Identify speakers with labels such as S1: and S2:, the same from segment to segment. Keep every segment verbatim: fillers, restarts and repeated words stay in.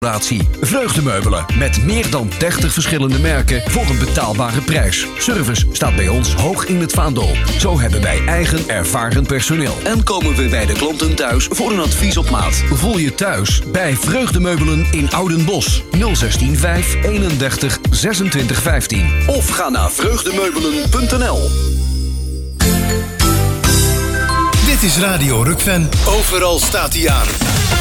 S1: Vreugdemeubelen met meer dan dertig verschillende merken voor een betaalbare prijs. Service staat bij ons hoog in het vaandel. Zo hebben wij eigen ervaren personeel. En komen we bij de klanten thuis voor een advies op maat. Voel je thuis bij Vreugdemeubelen in Oudenbosch. nul zestien vijf eenendertig zesentwintig vijftien. Of ga naar vreugdemeubelen punt n l.
S2: Dit is Radio Rukven. Overal staat hij aan.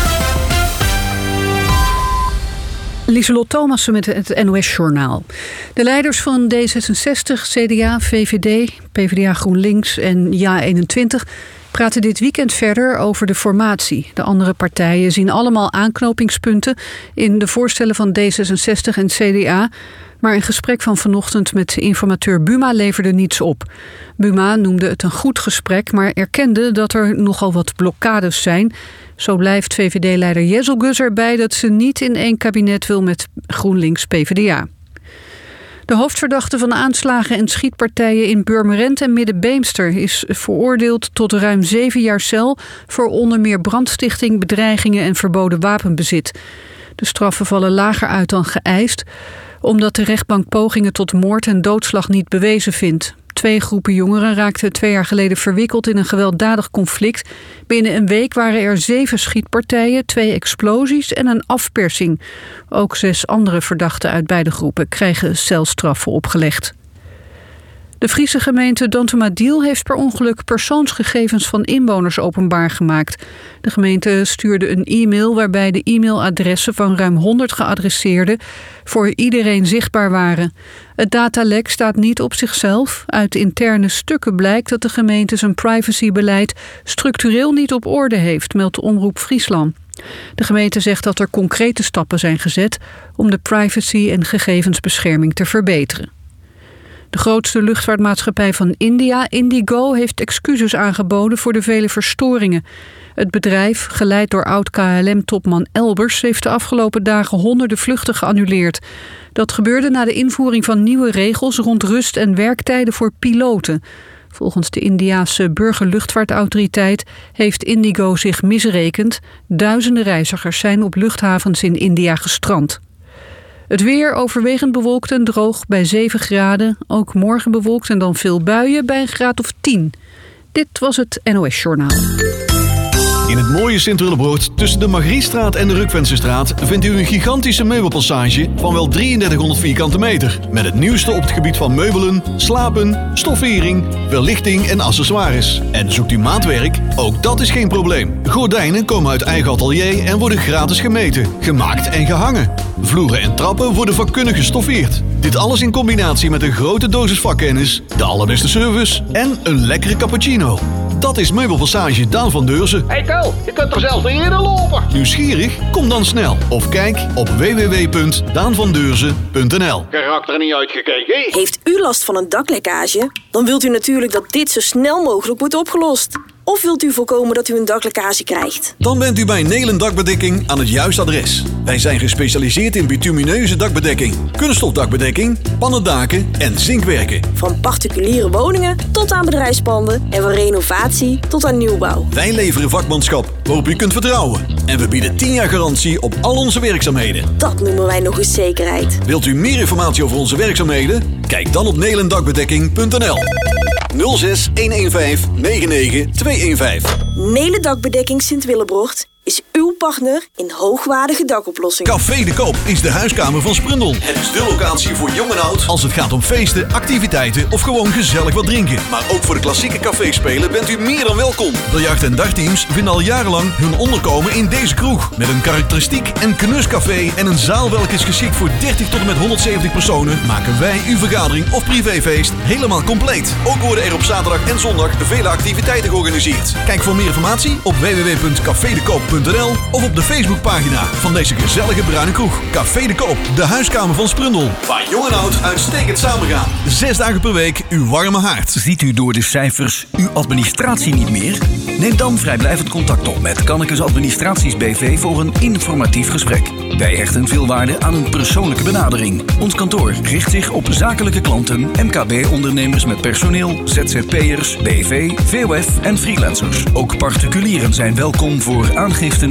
S3: Lieselot Thomassen met het N O S-journaal. De leiders van D zesenzestig, C D A, V V D, PvdA GroenLinks en JA eenentwintig... praten dit weekend verder over de formatie. De andere partijen zien allemaal aanknopingspunten in de voorstellen van D zesenzestig en C D A... maar een gesprek van vanochtend met informateur Buma leverde niets op. Buma noemde het een goed gesprek, maar erkende dat er nogal wat blokkades zijn. Zo blijft V V D-leider Jezelgus erbij dat ze niet in één kabinet wil met GroenLinks-PvdA. De hoofdverdachte van de aanslagen en schietpartijen in Purmerend en Middenbeemster is veroordeeld tot ruim zeven jaar cel voor onder meer brandstichting, bedreigingen en verboden wapenbezit. De straffen vallen lager uit dan geëist, omdat de rechtbank pogingen tot moord en doodslag niet bewezen vindt. Twee groepen jongeren raakten twee jaar geleden verwikkeld in een gewelddadig conflict. Binnen een week waren er zeven schietpartijen, twee explosies en een afpersing. Ook zes andere verdachten uit beide groepen kregen celstraffen opgelegd. De Friese gemeente Dantemadiel heeft per ongeluk persoonsgegevens van inwoners openbaar gemaakt. De gemeente stuurde een e-mail waarbij de e-mailadressen van ruim honderd geadresseerden voor iedereen zichtbaar waren. Het datalek staat niet op zichzelf. Uit interne stukken blijkt dat de gemeente zijn privacybeleid structureel niet op orde heeft, meldt Omroep Friesland. De gemeente zegt dat er concrete stappen zijn gezet om de privacy en gegevensbescherming te verbeteren. De grootste luchtvaartmaatschappij van India, Indigo, heeft excuses aangeboden voor de vele verstoringen. Het bedrijf, geleid door oud-K L M-topman Elbers, heeft de afgelopen dagen honderden vluchten geannuleerd. Dat gebeurde na de invoering van nieuwe regels rond rust- en werktijden voor piloten. Volgens de Indiase burgerluchtvaartautoriteit heeft Indigo zich misrekend. Duizenden reizigers zijn op luchthavens in India gestrand. Het weer overwegend bewolkt en droog bij zeven graden. Ook morgen bewolkt en dan veel buien bij een graad of tien. Dit was het N O S-journaal.
S4: In het mooie Sint-Willebroord tussen de Margriestraat en de Rukvensestraat vindt u een gigantische meubelpassage van wel drieëndertighonderd vierkante meter. Met het nieuwste op het gebied van meubelen, slapen, stoffering, verlichting en accessoires. En zoekt u maatwerk? Ook dat is geen probleem. Gordijnen komen uit eigen atelier en worden gratis gemeten, gemaakt en gehangen. Vloeren en trappen worden vakkundig gestoffeerd. Dit alles in combinatie met een grote dosis vakkennis, de allerbeste service en een lekkere cappuccino. Dat is Meubelpassage Daan van Deurzen.
S5: Hey Ko, je kunt er zelfs niet eerder lopen.
S4: Nieuwsgierig? Kom dan snel. Of kijk op w w w punt daan van deurzen punt n l.
S5: Karakter niet uitgekeken.
S6: Heeft u last van een daklekkage? Dan wilt u natuurlijk dat dit zo snel mogelijk wordt opgelost. Of wilt u voorkomen dat u een daklekkage krijgt?
S4: Dan bent u bij Nelen Dakbedekking aan het juiste adres. Wij zijn gespecialiseerd in bitumineuze dakbedekking, kunststof dakbedekking, pannendaken en zinkwerken.
S6: Van particuliere woningen tot aan bedrijfspanden en van renovatie tot aan nieuwbouw.
S4: Wij leveren vakmanschap waarop u kunt vertrouwen. En we bieden tien jaar garantie op al onze werkzaamheden.
S6: Dat noemen wij nog eens zekerheid.
S4: Wilt u meer informatie over onze werkzaamheden? Kijk dan op nelendakbedekking punt n l. nul zes een een vijf negen negen twee een vijf.
S6: Nelen Dakbedekking Sint-Willebroord is uw partner in hoogwaardige dakoplossingen.
S4: Café de Koop is de huiskamer van Sprundel. Het is de locatie voor jong en oud als het gaat om feesten, activiteiten of gewoon gezellig wat drinken. Maar ook voor de klassieke caféspelen bent u meer dan welkom. Biljart- en dartteams vinden al jarenlang hun onderkomen in deze kroeg. Met een karakteristiek en knuscafé en een zaal welke is geschikt voor dertig tot en met honderdzeventig personen, maken wij uw vergadering of privéfeest helemaal compleet. Ook worden er op zaterdag en zondag vele activiteiten georganiseerd. Kijk voor meer informatie op w w w punt café de koop punt n l of op de Facebookpagina van deze gezellige bruine kroeg. Café de Koop, de huiskamer van Sprundel. Waar jong en oud uitstekend samengaan. Zes dagen per week uw warme haard.
S1: Ziet u door de cijfers uw administratie niet meer? Neem dan vrijblijvend contact op met Kannekes Administraties B V voor een informatief gesprek. Wij hechten veel waarde aan een persoonlijke benadering. Ons kantoor richt zich op zakelijke klanten, M K B-ondernemers met personeel, Z Z P'ers, B V, V O F en freelancers. Ook particulieren zijn welkom voor aangiften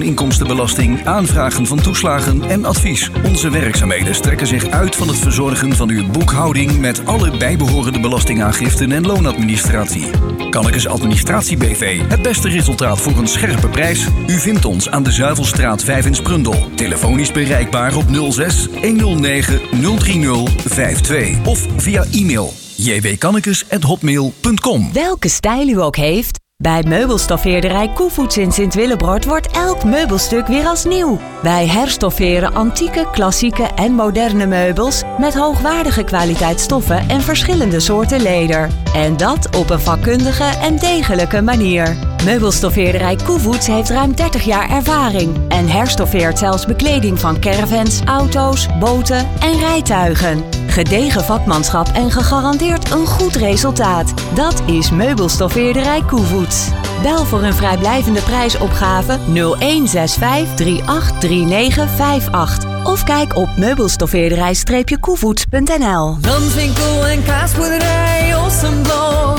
S1: inkomstenbelasting, aanvragen van toeslagen en advies. Onze werkzaamheden strekken zich uit van het verzorgen van uw boekhouding met alle bijbehorende belastingaangiften en loonadministratie. Kannekes Administratie B V. Het beste resultaat voor een scherpe prijs? U vindt ons aan de Zuivelstraat vijf in Sprundel. Telefonisch bereikbaar op nul zes honderdnegen nul drie nul vijf twee of via e-mail j w kannekes at hotmail punt com.
S7: Welke stijl u ook heeft, bij meubelstoffeerderij Koevoets in Sint-Willebrord wordt elk meubelstuk weer als nieuw. Wij herstofferen antieke, klassieke en moderne meubels met hoogwaardige kwaliteit stoffen en verschillende soorten leder. En dat op een vakkundige en degelijke manier. Meubelstoffeerderij Koevoets heeft ruim dertig jaar ervaring en herstoffeert zelfs bekleding van caravans, auto's, boten en rijtuigen. Gedegen vakmanschap en gegarandeerd een goed resultaat. Dat is Meubelstoffeerderij Koevoets. Bel voor een vrijblijvende prijsopgave nul een zes vijf drie acht drie negen vijf acht of kijk op meubelstoffeerderij koevoets punt n l.
S8: Landwinkel en kaasboerderij Ossenblok.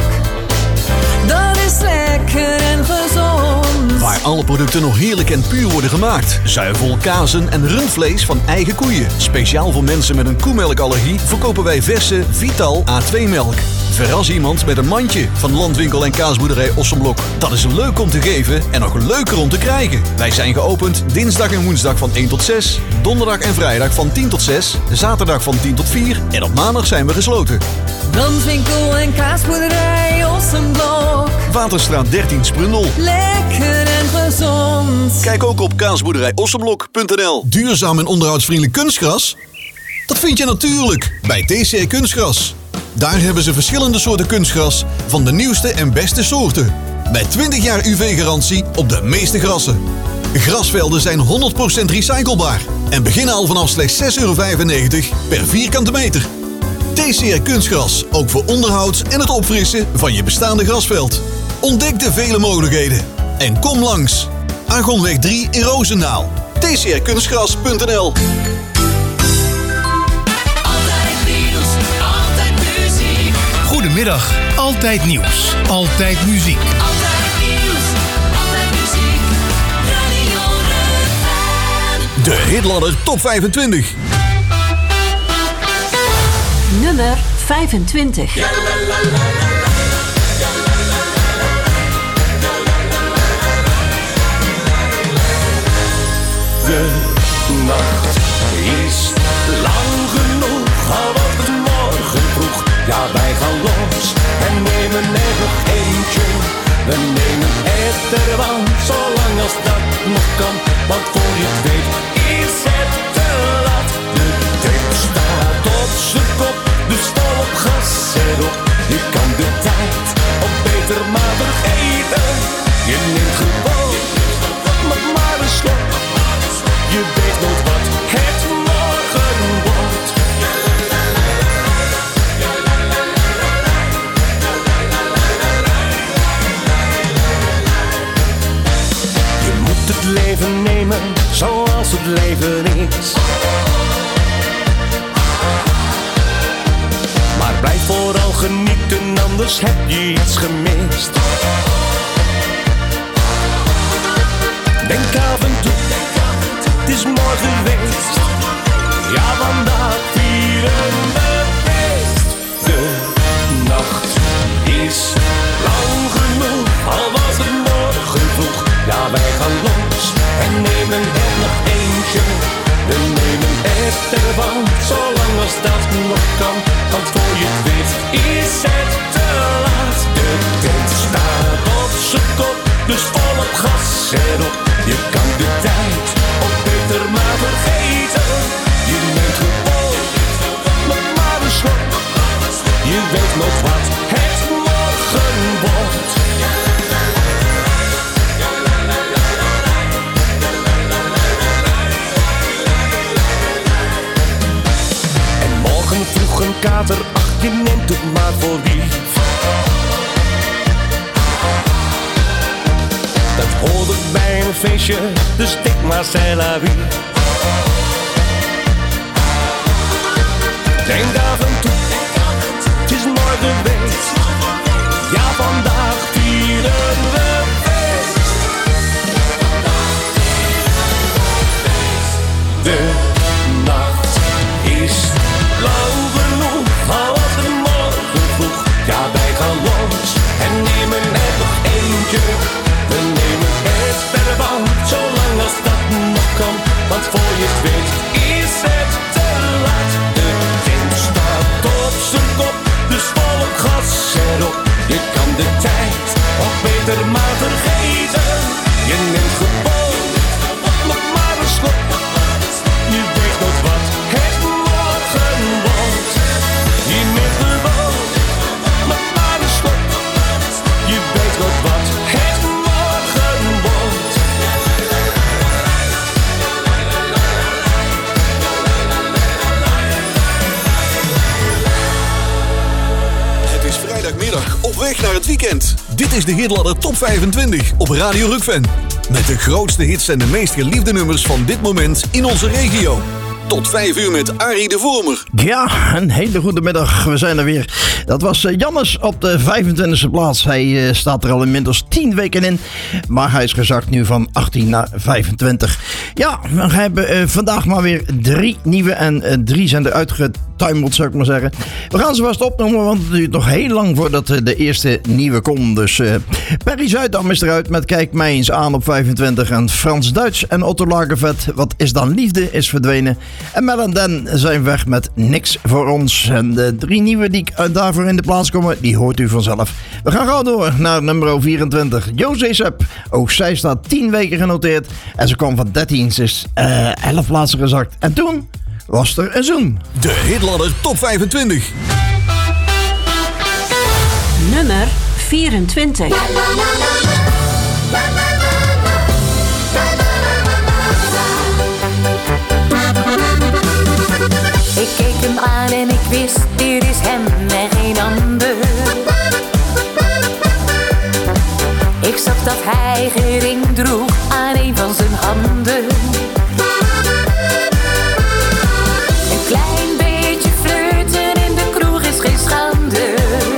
S8: Dat is lekker en gezond.
S4: Waar alle producten nog heerlijk en puur worden gemaakt. Zuivel, kazen en rundvlees van eigen koeien. Speciaal voor mensen met een koemelkallergie verkopen wij verse Vital A twee melk. Verras iemand met een mandje van Landwinkel en kaasboerderij Ossenblok. Dat is leuk om te geven en nog leuker om te krijgen. Wij zijn geopend dinsdag en woensdag van één tot zes, donderdag en vrijdag van tien tot zes, zaterdag van tien tot vier en op maandag zijn we gesloten.
S8: Landwinkel en kaasboerderij Ossenblok.
S4: Waterstraat dertien Sprundel.
S8: Lekker en gezond.
S4: Kijk ook op kaasboerderij ossenblok punt n l. Duurzaam en onderhoudsvriendelijk kunstgras? Dat vind je natuurlijk bij T C R Kunstgras. Daar hebben ze verschillende soorten kunstgras van de nieuwste en beste soorten. Met twintig jaar U V-garantie op de meeste grassen. Grasvelden zijn honderd procent recyclebaar en beginnen al vanaf slechts zes euro vijfennegentig per vierkante meter. T C R Kunstgras, ook voor onderhoud en het opfrissen van je bestaande grasveld. Ontdek de vele mogelijkheden en kom langs. Argonweg drie in Roosendaal. T C R kunstgras punt n l.
S2: Goedemiddag, altijd nieuws, altijd muziek.
S8: Altijd nieuws, altijd muziek. Radio Rukven.
S4: De Hitladder Top vijfentwintig.
S7: Nummer vijfentwintig.
S9: De nacht is lang genoeg, al wordt het morgen vroeg. Ja, wij gaan los en nemen er nog eentje. We nemen het er van, zolang als dat nog kan. Want voor je het weet is het te laat. De tip staat op zijn kop, dus vol op gas erop. Je kan de tijd op beter maar vergeten. Je neemt gewoon nog maar een slok. Je weet nooit wat het morgen wordt. Je moet het leven nemen zoals het leven is. Maar blijf vooral genieten, anders heb je iets gemist. Denk af en toe, het is morgen geweest. Ja, vandaag vieren we feest. De nacht is lang genoeg, al was het morgen vroeg. Ja, wij gaan los en nemen er nog eentje. We nemen het ervan, zolang als dat nog kan. Want voor je het weet is het te laat. De tent staat op zijn kop, dus volop gas erop. Je kan de tijd op beter maar vergeten. Je neemt gewoon nog maar een slok. Je weet nog wat het morgen wordt. En morgen vroeg een kater, ach je neemt het maar voor lief. Dat hoort het bij een feestje, dus denk maar c'est la vie. Denk af en toe, het is morgen geweest. Ja, vandaag vieren we feest. weet is het te laat. De tent staat op zijn kop, dus volop gas erop. Je kan de tijd ook beter maar vergeten. Je neemt gewoon nog maar een slok. Je weet nooit wat het morgen wordt. Je neemt gewoon nog maar een slok. Je weet nooit wat het morgen wordt.
S4: Het is vrijdagmiddag op weg naar het weekend. Dit is de Hitladder Top vijfentwintig op Radio Rukven. Met de grootste hits en de meest geliefde nummers van dit moment in onze regio. Tot vijf uur met Arie de Vormer.
S10: Ja, een hele goede middag. We zijn er weer. Dat was uh, Jannes op de vijfentwintigste plaats. Hij uh, staat er al inmiddels tien weken in. Maar hij is gezakt nu van achttien naar vijfentwintig. Ja, we hebben uh, vandaag maar weer drie nieuwe. En uh, drie zijn er uitgetuimeld, zou ik maar zeggen. We gaan ze vast opnoemen, want het duurt nog heel lang voordat uh, de eerste nieuwe komt. Dus uh, Perry Zuidam is eruit met Kijk mij eens aan op vijfentwintig. En Frans Duits en Otto Lagervet. Wat is dan liefde is verdwenen. En Mel en Dan zijn weg met Niks voor ons. En de drie nieuwe die daarvoor in de plaats komen, die hoort u vanzelf. We gaan gauw door naar nummer vierentwintig. José Sepp. Ook zij staat tien weken genoteerd. En ze kwam van dertien, ze is uh, elf plaatsen gezakt. En toen was er een zoen.
S4: De Hitladder Top vijfentwintig.
S11: Nummer vierentwintig.
S12: Ik keek hem aan en ik wist, dit is hem en geen ander. Ik zag dat hij geen ring droeg aan een van zijn handen. Een klein beetje flirten in de kroeg is geen schande.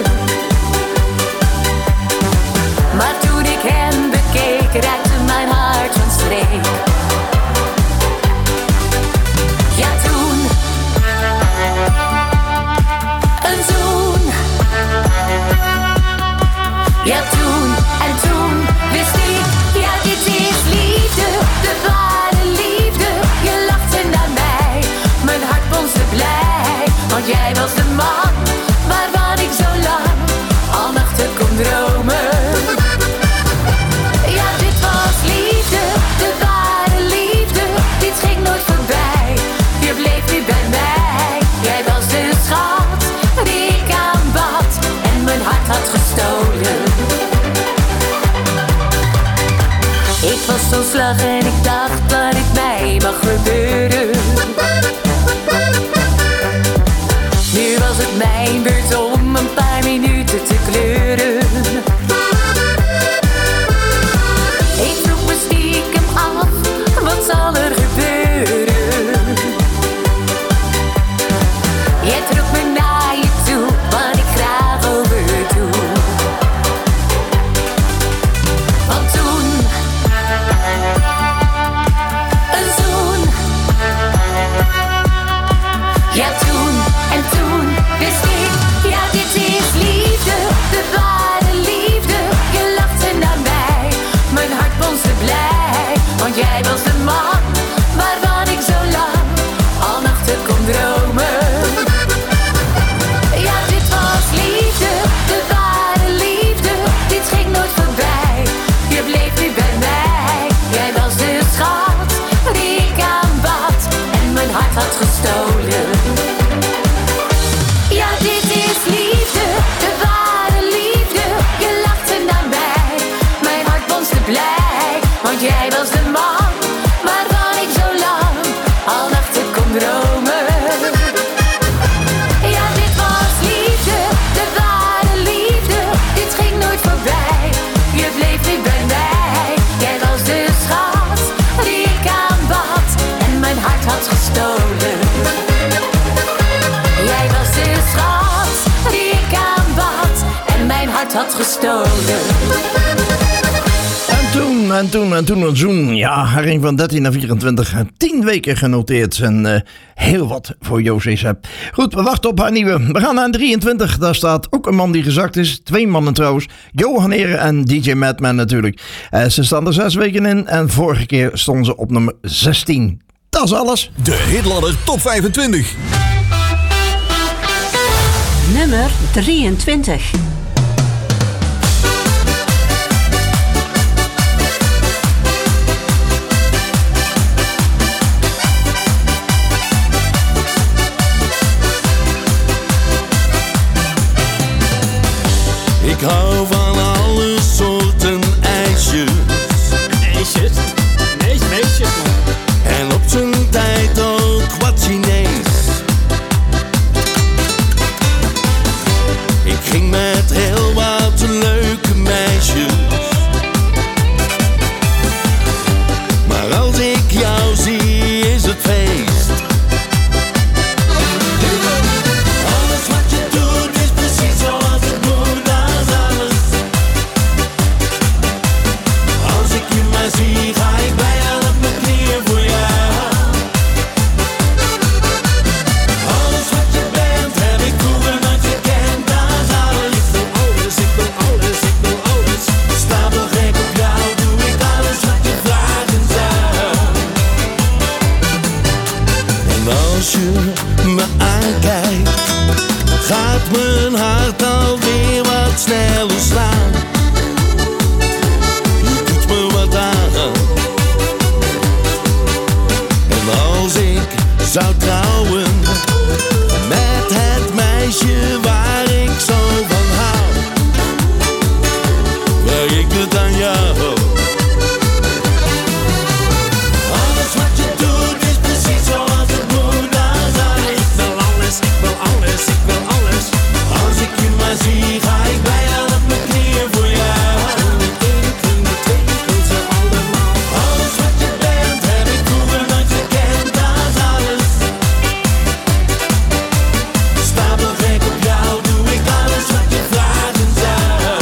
S12: Maar toen ik hem bekeek, raakte mijn hart van streek. Ja, toen een zoen. Ja, toen en toen wist ik, ja, dit is liefde, de ware liefde. Je lachte naar mij, mijn hart bonsde blij, want jij was de man waarvan ik zo lang al nachten kon dromen. Ja, dit was liefde, de ware liefde, dit ging nooit voorbij. Je bleef nu bij mij, jij was de schat die ik aanbad en mijn hart had gestolen. Ik was zo slag en ik dacht dat het mij mag gebeuren. Nu was het mijn beurt om een paar minuten te kleuren. Ik vroeg me stiekem af, wat zal er gebeuren? Jij trok me naar je toe, wat ik graag overdoe. Want toen een zoen. Ja, toen en toen wist ik, ja, dit is liefde, de ware liefde. Je lachte naar mij, mijn hart bonsde blij, want jij was de man waarvan ik zo lang al nachten kon dromen. Ja, dit was liefde, de ware liefde, dit ging nooit voorbij. Je bleef nu bij mij, jij was de schat die ik aanbad en mijn hart had gestolen. Ja, dit is liefde, de ware liefde. Je lachte naar mij, mijn hart bonsde blij, want jij was de man waarvan ik zo lang al nachten kon dromen. Ja, dit was liefde, de ware liefde, dit ging nooit voorbij. Je bleef nu bij mij, jij was de schat die ik aanbad en mijn hart had gestolen. Jij was de schat die ik aanbad en mijn hart had gestolen.
S10: En toen, en toen, en toen een zoen. Ja, hij ging van dertien naar vierentwintig. tien weken genoteerd. En uh, heel wat voor José Sepp. Goed, we wachten op haar nieuwe. We gaan naar drieëntwintig. Daar staat ook een man die gezakt is. Twee mannen trouwens. Johan Heren en D J Madman natuurlijk. Uh, ze staan er zes weken in. En vorige keer stonden ze op nummer zestien. Dat is alles.
S4: De Hitladder Top vijfentwintig.
S11: Nummer drieëntwintig.
S9: Ik hou van alle soorten ijsjes.
S13: Ijsjes? Nee, meisjes man.
S9: En op zijn tijd ook wat Chinees. Ik ging met heel wat leuke meisjes. Maar als ik jou zie is het feest. Alles wat je doet is precies zoals het moet, dat is alles. Als ik je maar zie ga ik bijna op mijn knieën voor jou. Alles wat je bent heb ik vroeger nooit gekend, dat is alles. Ik wil alles, ik wil alles, ik wil alles. Sta wel gek op jou, doe ik alles wat je vragen zou. En als je me aankijkt, gaat mijn hart alweer wat sneller slaan. Je doet me wat aan. En als ik zou trouwen met het meisje waar ik zo van hou, vraag ik het aan jou. Alles wat je doet is precies zoals het moet, dat is alles. Ik wil alles, ik wil alles, ik wil alles. Als ik je maar zie ga ik bijna op mijn knieën voor jou. Ik wil de twee, ik wil ze allemaal. Alles wat je bent heb ik vroeger nooit gekend, dat is alles. Sta wel gek op jou, doe ik alles wat je vragen zou.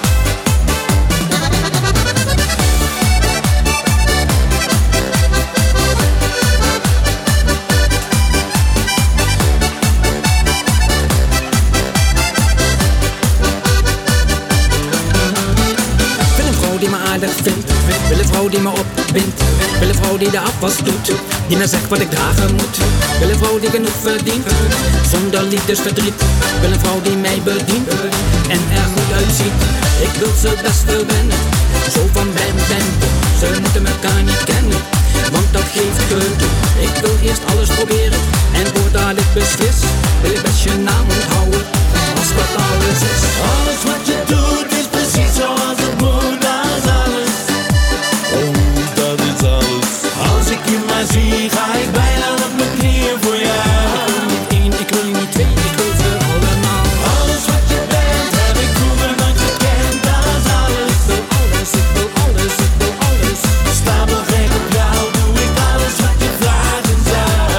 S13: Wil een vrouw die me aardig vindt. Wil een vrouw die me opwindt. Wil een vrouw die de afwas doet. Die me zegt wat ik dragen moet. Wil een vrouw die genoeg verdient. Zonder liefdesverdriet. Wil een vrouw die mij bedient. En er goed uitziet. Ik wil ze best wel wennen. Zo van ben ben. Ze moeten elkaar niet kennen. Want dat geeft gedoe. Ik wil eerst alles proberen. En voordat ik beslis. Wil ik best je naam onthouden. Als dat alles is.
S9: Alles wat je doet is precies zoals het moet, dat is alles. Oh, dat is alles. Als ik je maar zie ga ik bijna op mijn knieën voor jou.
S13: Ik wil niet één, ik wil niet twee, ik wil ze allemaal.
S9: Alles wat je bent heb ik vroeger nooit gekend, dat is alles.
S13: Ik wil alles, ik wil alles, ik wil alles.
S9: Sta wel gek op jou, doe ik alles wat je vragen zou.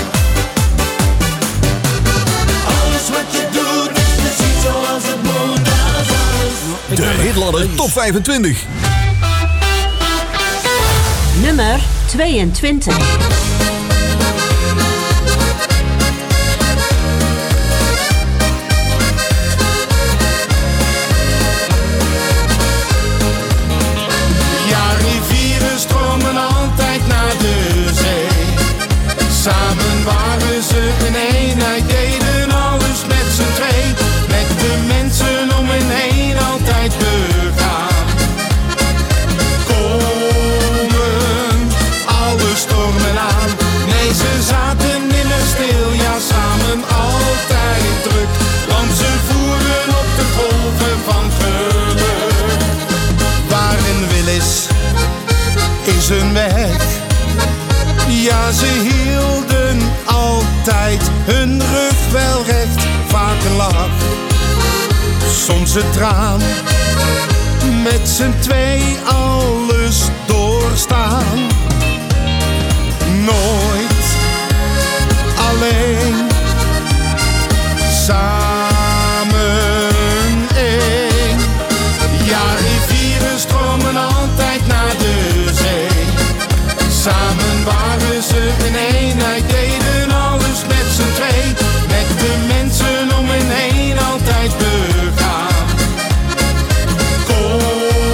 S9: Alles wat je doet is precies zoals het moet, dat is alles.
S4: De Hitladder Top vijfentwintig.
S11: Nummer tweeëntwintig.
S9: Ja, rivieren stromen altijd naar de zee. Samen waren ze een eenheid, deden alles met z'n twee. Met de mensen om hen heen altijd begaan. Komen alle stormen aan. Nee, ze zaten nimmer stil, ja samen altijd druk. Want ze voeren op de golven van geluk. Waar een wil is, is een weg. Ja, ze hielden altijd hun rug wel recht. Vaak een lach, soms een traan. Met z'n twee alles doorstaan. Nooit alleen, samen één. Ja, rivieren stromen altijd naar de zee. Samen waren ze een eenheid, deden alles met z'n twee. Met de mensen om hen heen altijd begaan.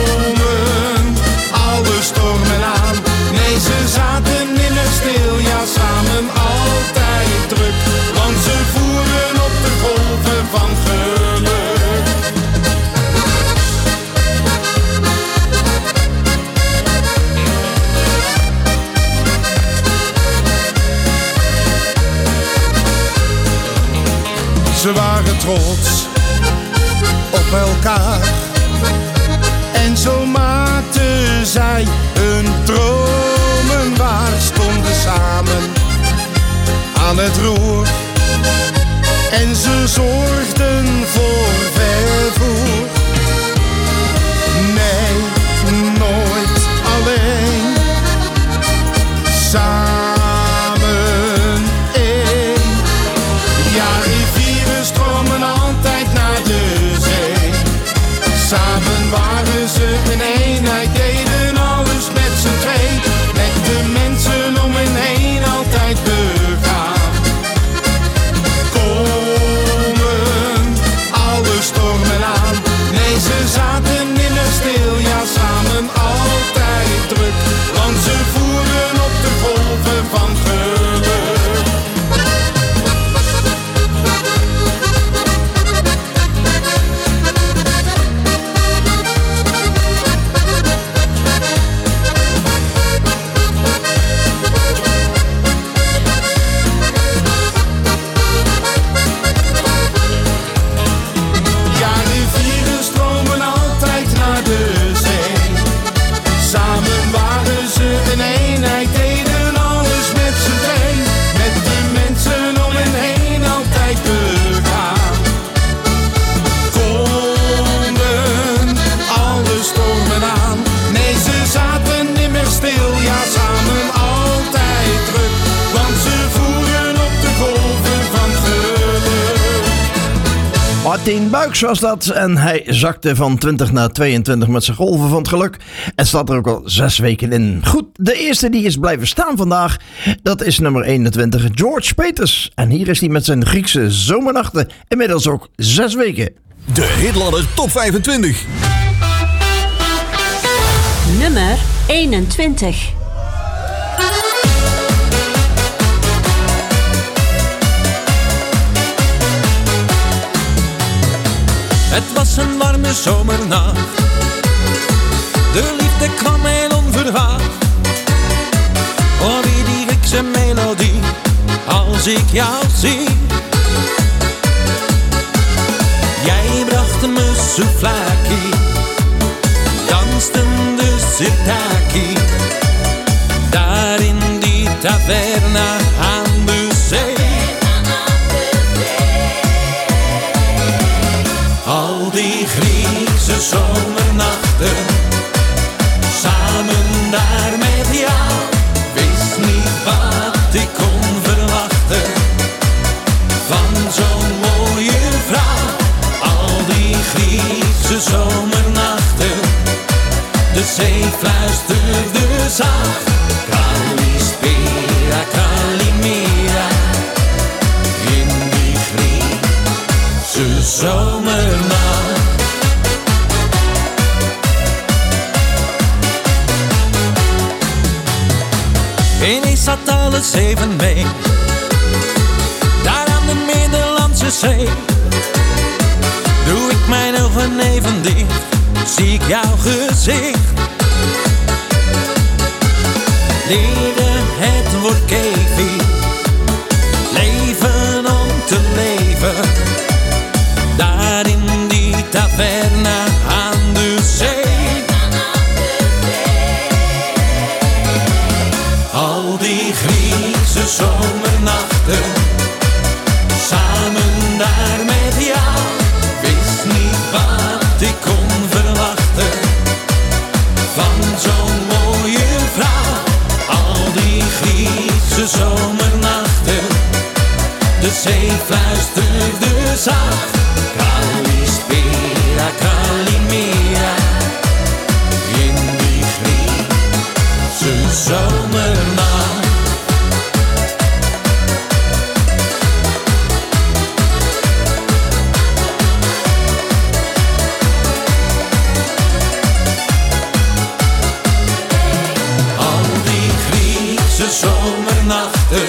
S9: Komen alle stormen aan. Nee, ze zaten nimmer stil, ja
S14: Ze waren trots op elkaar. En zo maakten zij hun dromen waar. Stonden samen aan het roer. En ze zorgden voor vervoer. Nee, nooit alleen. Samen één. Ja, rivieren stromen altijd naar de zee. Samen waren ze een eenheid, deden alles met z'n twee. Met de mensen om hen heen altijd begaan. Komen alle stormen aan. Nee, ze zaten nimmer stil, ja samen altijd druk. Want ze voeren op de golven van geluk. Ja, rivieren stromen altijd naar de zee. Samen waren ze een eenheid, deden alles met z'n twee. Met de mensen om hen heen altijd begaan. Konden alle stormen aan. Nee, ze zaten nimmer stil, ja samen altijd druk. Want ze voeren op de golven van geluk.
S10: Martin Buijks was dat en hij zakte van twintig naar tweeëntwintig met zijn golven van het geluk en staat er ook al zes weken in. Goed, de eerste die is blijven staan vandaag, dat is nummer eenentwintig, George Peters. En hier is hij met zijn Griekse zomernachten, inmiddels ook zes weken.
S4: De Hitladder Top vijfentwintig.
S11: Nummer eenentwintig.
S15: Het was een warme zomernacht. De liefde kwam heel onverwacht. Hoor je die Griekse melodie als ik jou zie? Jij bracht me souvlaki, dansten de sirtaki, daar in die taverna aan de zee. Al die Griekse zomernachten, samen daar met jou, wist niet wat ik kon verwachten van zo'n mooie vrouw. Al die Griekse zomernachten, de zee fluisterde zacht. Kalispera, Kalimera, in die Griekse zomernacht. Ineens zat alles even mee, daar aan de Middellandse Zee. Doe ik mijn ogen even dicht, zie ik jouw gezicht. Leerde het woord kevi, leven om te leven, daar in die taverna aan de zee. Al die Griekse zomernachten, samen daar met jou, wist niet wat ik kon verwachten van zo'n mooie vrouw. Al die Griekse zomernachten, de zee fluisterde zacht. Kalispera, Kalimera, in die Griekse zomernacht. Al die Griekse zomernachten,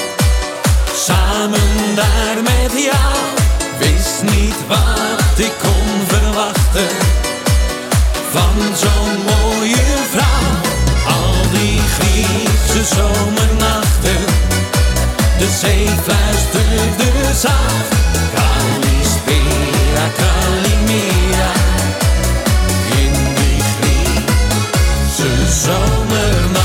S15: samen daar met jou, wist niet wat ik kon verwachten van zo'n mooie vrouw. Al die Griekse zomernachten, de zee fluisterde zacht. Kalispera, Kalimera. In die Griekse zomernacht.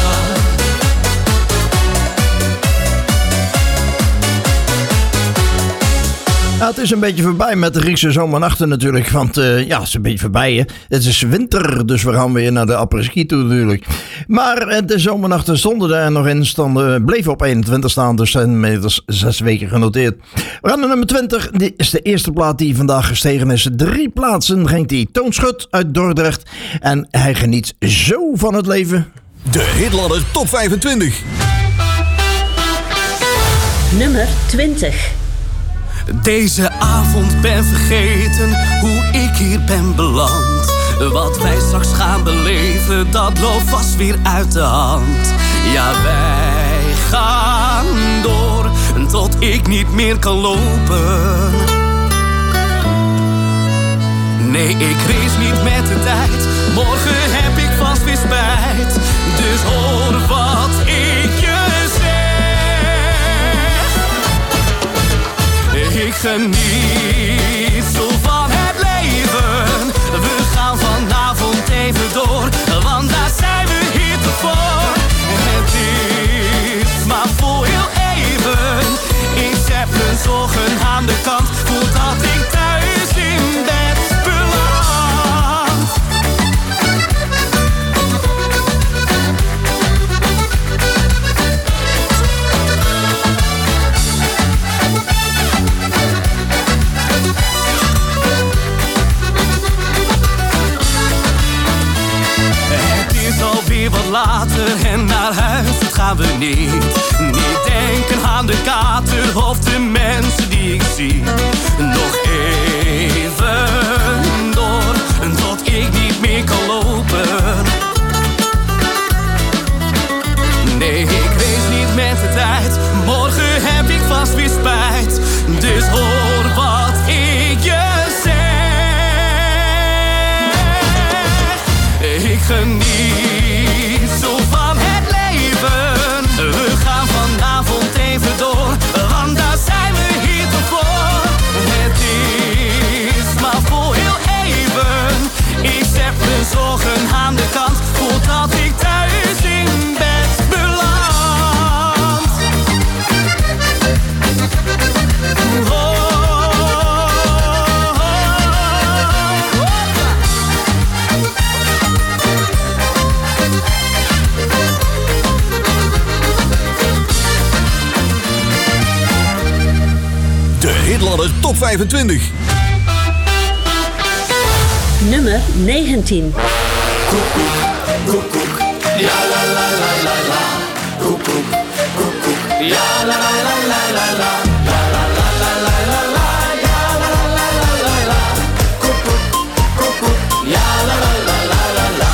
S10: Ja, het is een beetje voorbij met de Griekse zomernachten natuurlijk. Want uh, ja, het is een beetje voorbij. Hè? Het is winter, dus we gaan weer naar de après-ski toe natuurlijk. Maar uh, de zomernachten stonden daar nog in. Stonden, bleven op eenentwintig staan, dus zijn inmiddels zes weken genoteerd. We gaan naar nummer twintig. Dit is de eerste plaat die vandaag gestegen is. Drie plaatsen brengt hij Toon Schut uit Dordrecht. En hij geniet zo van het leven.
S4: De Hitladder Top vijfentwintig.
S11: Nummer twintig.
S15: Deze avond ben vergeten hoe ik hier ben beland. Wat wij straks gaan beleven, dat loopt vast weer uit de hand. Ja, wij gaan door tot ik niet meer kan lopen. Nee, ik race niet met de tijd. Morgen heb ik vast weer spijt. Dus hoor wat ik je Ik geniet zo van het leven. We gaan vanavond even door, want daar zijn we hier te voor. Het is maar voor heel even. Ik zet mijn zorgen aan de kant, voordat ik thuis in bed beland. Wat later en naar huis gaan we niet. Niet denken aan de kater of de mensen die ik zie. Nog even door, tot ik niet meer kan lopen. Nee, ik wees niet met de tijd. Morgen heb ik vast weer spijt. Dus hoor wat ik je zeg. Ik geniet zo van het leven. We gaan vanavond even door, want daar zijn we hier te voor. Het is maar voor heel even. Ik zet mijn zorgen aan de kant, voordat ik thuis in bed beland. Oh.
S4: Hitladder Top vijfentwintig.
S11: Nummer negentien.
S9: Koekoek, koekoek, ja la la la la la. Koekoek, koekoek, ja la la la la la la. La la la la la la la. Ja la la la la la la. Koekoek, koekoek, ja la la la la la la.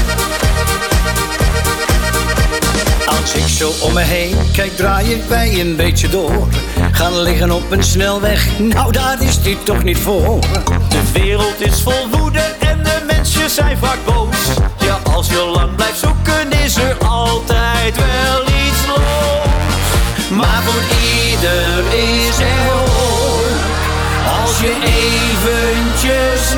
S16: Als ik zo om me heen kijk, draaien wij een beetje door. Gaan liggen op een snelweg, nou daar is dit toch niet voor.
S17: De wereld is vol woede en de mensen zijn vaak boos. Ja, als je lang blijft zoeken is er altijd wel iets los.
S16: Maar voor ieder is er hoop, als je eventjes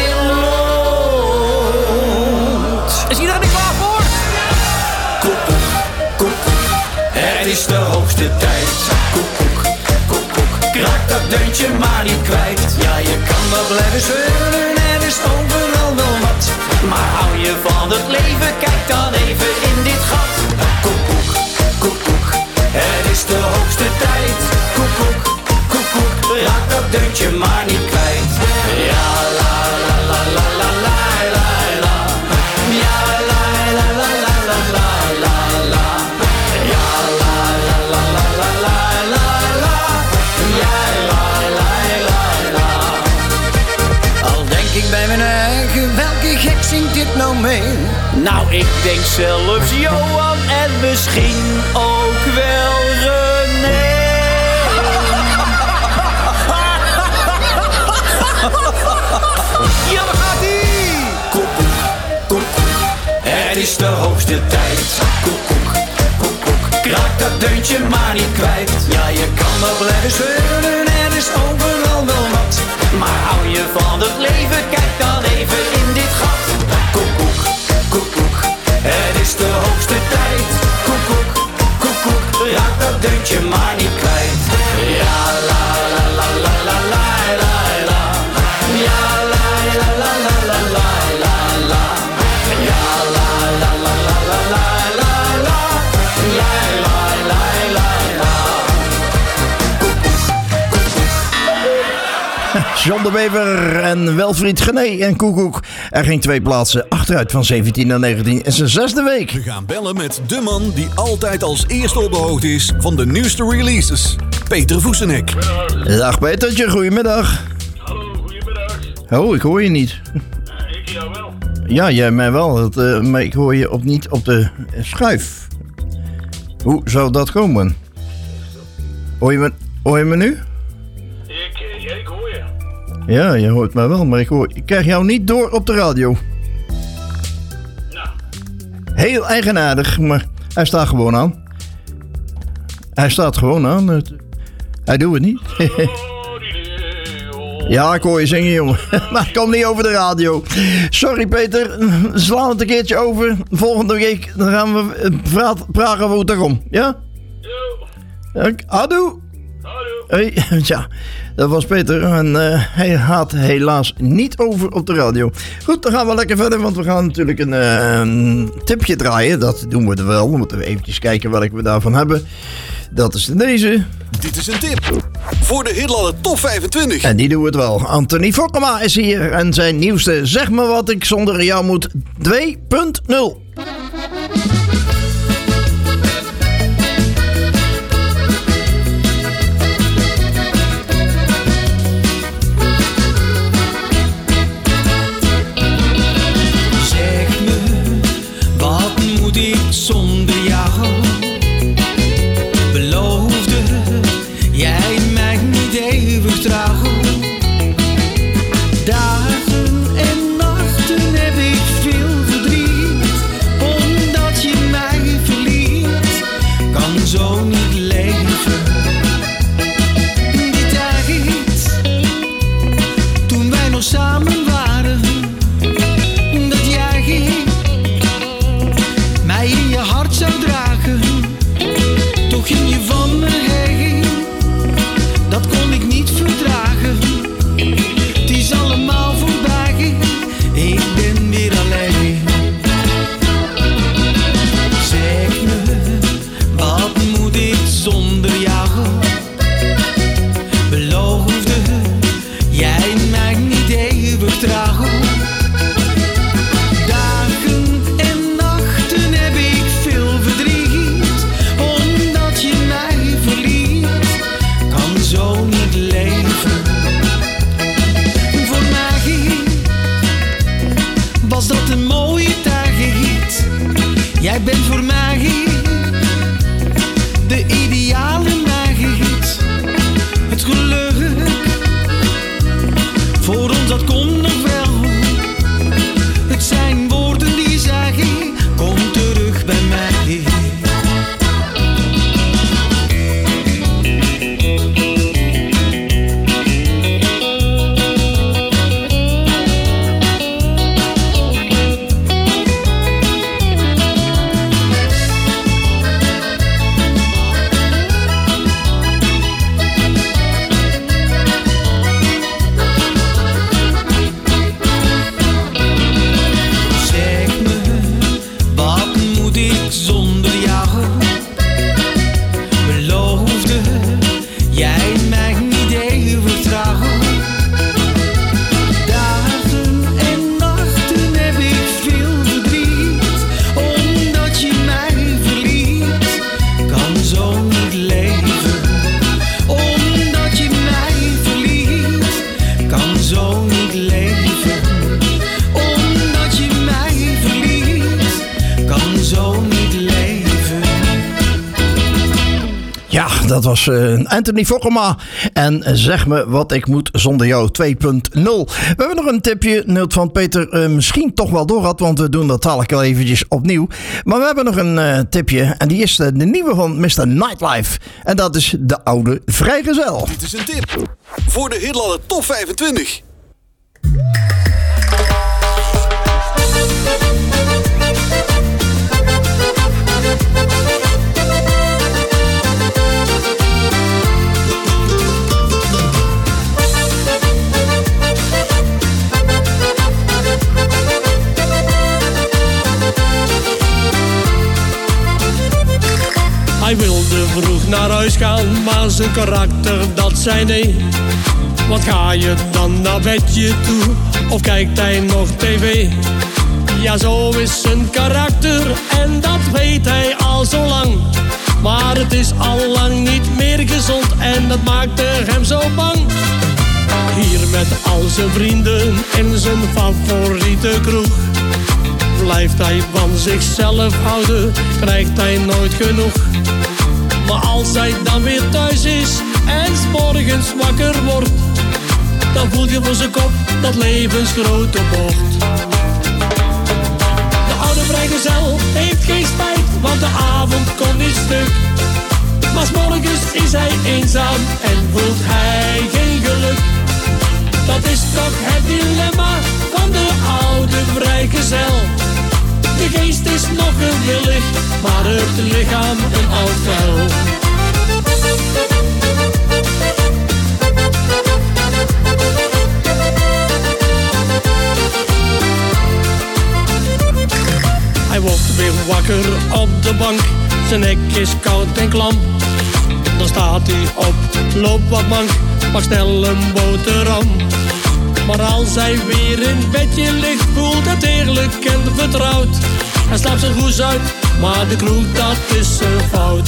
S16: meeloopt.
S17: Is iedereen er klaar voor?
S16: Koekoek, koekoek, het is de hoogste tijd. Koekoek, koekoek, kraak dat deuntje maar niet kwijt. Ja, je kan wel blijven zeuren, er is overal wel wat. Maar hou je van het leven, kijk dan even in dit gat. Koekoek, koekoek, het is de hoogste tijd. Koekoek, koekoek, raak dat deuntje maar niet kwijt. Ja, la la la la la la la la. Ja, la la la la la la la la. Ja, la la la la la la la la. Ja, la la la la. Al denk ik bij mijn eigen, welke gek zingt dit nou mee?
S17: Nou, ik denk zelfs Johan en misschien ook wel René. Ja, waar gaat ie?
S16: Koekoek, koekoek, het is de hoogste tijd. Koekoek, koekoek, kraak dat deuntje maar niet kwijt. Ja, je blijven zeuren, er is overal wel wat. Maar hou je van het leven, kijk dan even in dit gat. Koekoek, koekoek, het is de hoogste tijd. Koekoek, koekoek, raak dat deuntje maar niet kwijt. Ja, la, la, la, la, la, la, la, la. Ja, la, la, la, la, la, la, la, la. Ja, la, la, la, la, la, la, la, la. La, la, la, la, la.
S10: John de Bever en Welfried Gené en Koekoek. Er ging twee plaatsen achteruit van zeventien naar negentien in zijn zesde week.
S4: We gaan bellen met de man die altijd als eerste op de hoogte is van de nieuwste releases. Peter Voesenek.
S10: Dag Petertje, goedemiddag.
S5: Hallo, goedemiddag.
S10: Oh, ik hoor je niet.
S5: Uh, ik jou wel.
S10: Ja, jij mij wel, dat, uh, maar ik hoor je op niet op de schuif. Hoe zou dat komen? Hoor je me, hoor je me nu?
S5: Ik, ja, ik hoor je.
S10: Ja, je hoort mij wel, maar ik, hoor, ik krijg jou niet door op de radio.
S5: Nou.
S10: Heel eigenaardig, maar hij staat gewoon aan. Hij staat gewoon aan. Het, hij doet het niet. Ja, ik hoor je zingen, jongen. Maar het komt niet over de radio. Sorry, Peter. Slaan het een keertje over. Volgende week dan gaan we praat, praten over hoe het erom. Ja? Jo. Houdoe. Hey, ja, dat was Peter en uh, hij gaat helaas niet over op de radio. Goed, dan gaan we lekker verder, want we gaan natuurlijk een, uh, een tipje draaien. Dat doen we er wel. Dan moeten we eventjes kijken welke we daarvan hebben. Dat is deze.
S4: Dit is een tip voor de Hitlander Top vijfentwintig.
S10: En die doen we het wel. Anthony Fokkema is hier en zijn nieuwste Zeg me wat ik zonder jou moet twee punt nul.
S15: Zonder jou beloofde jij mij niet eeuwig trouw. Dagen en nachten heb ik veel verdriet, omdat je mij verliet, kan zo niet leven. Die tijd, toen wij nog samen waren, dat jij ging mij in je hart zou dragen, toch ging je van me heen. Dat kon ik niet verdragen. Het is allemaal voorbij, ik ben weer alleen. Zeg me, wat moet ik zonder jou? Beloofde jij mij niet eeuwig trouw. Zo niet leven. Voor mij was dat een mooie tijd. Jij bent voor mij de ideale meid. Het geluk voor ons dat komt nog wel. Het zijn woorden die zeggen, kom terug bij mij.
S10: dat was uh, Anthony Fokkema. En zeg me wat ik moet zonder jou twee punt nul. We hebben nog een tipje Nult van Peter uh, misschien toch wel door had. Want we doen dat dadelijk wel eventjes opnieuw. Maar we hebben nog een uh, tipje. En die is uh, de nieuwe van mister Nightlife. En dat is De Oude Vrijgezel.
S4: Dit is een tip voor de Hitlander Top vijfentwintig.
S18: Hij wilde vroeg naar huis gaan, maar zijn karakter dat zei nee. Wat ga je dan naar bedje toe, of kijkt hij nog tv? Ja, zo is zijn karakter en dat weet hij al zo lang. Maar het is al lang niet meer gezond en dat maakte hem zo bang. Hier met al zijn vrienden in zijn favoriete kroeg. Blijft hij van zichzelf houden, krijgt hij nooit genoeg. Maar als hij dan weer thuis is en 's morgens wakker wordt, dan voelt hij voor zijn kop dat levensgrote bocht. De oude vrijgezel heeft geen spijt, want de avond komt niet stuk. Maar 's morgens is hij eenzaam en voelt hij geen geluk. Dat is toch het dilemma van de oude vrijgezel. De geest is nog gewillig, maar het lichaam een oud vuil. Hij wordt weer wakker op de bank, zijn nek is koud en klam. Dan staat hij op, loopt wat mank, mag snel een boterham. Maar als hij weer in bedje ligt, voelt het heerlijk en vertrouwd. Hij slaapt zijn goes uit, maar de kroeg dat is zijn fout.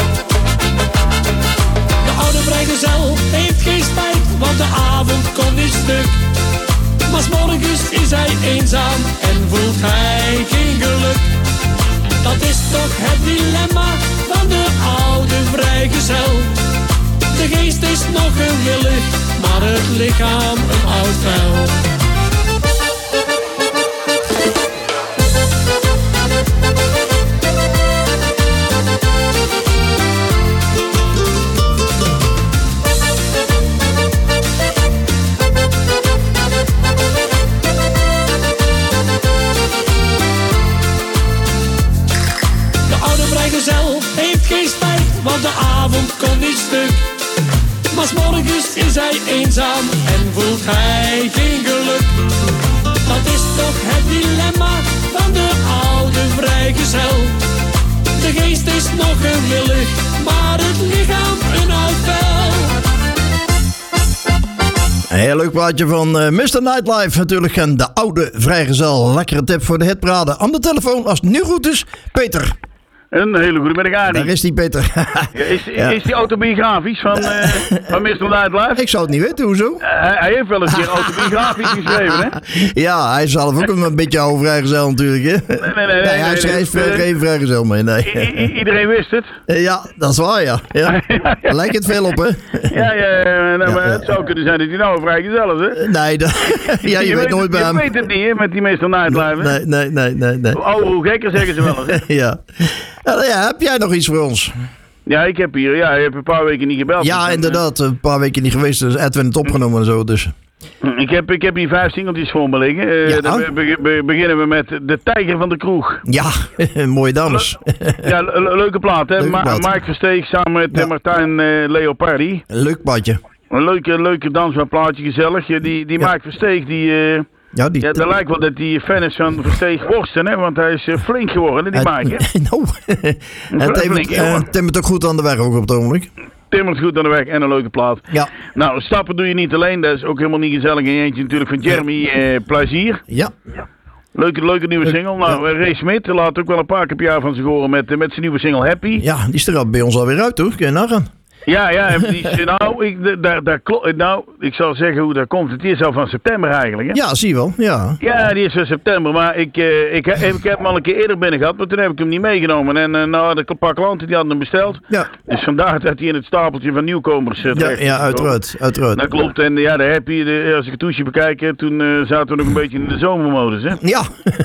S18: De oude vrijgezel heeft geen spijt, want de avond komt niet stuk. Maar 's morgens is hij eenzaam en voelt hij geen geluk. Dat is toch het dilemma van de oude vrijgezel. De geest is nog gewillig, maar het lichaam een oud vuil. De oude vrijgezel heeft geen spijt, want de avond komt niet stuk. Maar 's morgens is hij eenzaam en voelt hij geen geluk. Dat is toch het dilemma van de oude vrijgezel. De geest is nog gewillig, maar het lichaam een oud vuil.
S10: Een heel leuk plaatje van uh, mister Nightlife natuurlijk. En De Oude Vrijgezel. Lekkere tip voor de hitparade. Aan de telefoon, als het nu goed is, Peter.
S5: Een hele goede middag, Arie.
S10: Daar is die, Peter.
S5: Ja, is,
S10: ja.
S5: is die autobiografisch van, uh, van mister Nightlife?
S10: Ik zou het niet weten, hoezo?
S5: Uh, hij heeft wel eens een keer autobiografisch geschreven, hè?
S10: Ja, hij is zelf ook een beetje oude vrijgezel natuurlijk, hè?
S5: Nee, nee, nee. nee, nee
S10: hij schrijft
S5: nee, nee,
S10: geen vrijgezel mee, nee.
S5: I- I- iedereen wist het.
S10: Ja, dat is waar, ja. ja. Lijkt het veel op, hè?
S5: Ja, ja, nou, maar
S10: ja,
S5: het zou kunnen zijn dat hij nou een vrijgezel is, hè?
S10: Nee, dat, ja, je, je weet nooit
S5: het,
S10: bij
S5: je
S10: hem.
S5: Je weet het niet, hè, met die mister Nightlife, hè?
S10: Nee, nee, nee, nee. nee.
S5: Oh, hoe gekker zeggen ze wel eens, hè?
S10: Ja. Ja, ja, heb jij nog iets voor ons?
S5: Ja, ik heb hier, ja, ik heb een paar weken niet gebeld.
S10: Ja,
S5: dus
S10: inderdaad. Een paar weken niet geweest. Dus Edwin het opgenomen en zo. Dus.
S5: Ik heb, ik heb hier vijf singeltjes voor me liggen. Uh,
S10: Ja.
S5: Dan be- be- beginnen we met De Tijger van de Kroeg.
S10: Ja, mooie dames.
S5: Ja, le- le- leuke plaat, hè?
S10: Leuke
S5: Ma-
S10: plaat.
S5: Mark Versteeg samen met
S10: Ja.
S5: uh, Martijn uh, Leopardi.
S10: Leuk plaatje.
S5: Een leuke, leuke dansplaatje, gezellig. Ja, Die, die
S10: Ja.
S5: Mark Versteeg, die... Uh,
S10: Ja, die...
S5: ja, het lijkt wel dat hij fan is van Versteeg Worsten, hè? Want hij is uh, flink geworden, hè, die Mark, hè?
S10: Nou, en
S5: flink,
S10: het
S5: jongen.
S10: timmert ook goed aan de weg ook op het ogenblik.
S5: Timmert goed aan de weg en een leuke plaat.
S10: Ja.
S5: Nou, stappen doe je niet alleen. Dat is ook helemaal niet gezellig. In je eentje natuurlijk van Jeremy uh, Plezier.
S10: Ja.
S5: Leuke, leuke nieuwe single. Nou, uh, Ray Smit laat ook wel een paar keer per jaar van zich horen met, uh, met zijn nieuwe single Happy.
S10: Ja, die is er al bij ons alweer uit, hoor. Kun je nagaan.
S5: Ja, ja, die is, nou, ik, daar, daar, klo- nou, ik zal zeggen hoe dat komt. Het is al van september eigenlijk, hè?
S10: Ja, zie je wel, ja.
S5: Ja, die is van september, maar ik, uh, ik, ik, ik heb hem al een keer eerder binnen gehad, maar toen heb ik hem niet meegenomen. En uh, nou, de paar klanten die hadden hem besteld.
S10: Ja.
S5: Dus vandaar dat hij in het stapeltje van nieuwkomers uh,
S10: Ja, ja, uiteraard, uiteraard.
S5: Dat klopt, en ja, daar heb je, de, als ik het toesje bekijk, toen uh, zaten we nog een beetje in de zomermodus, hè?
S10: Ja.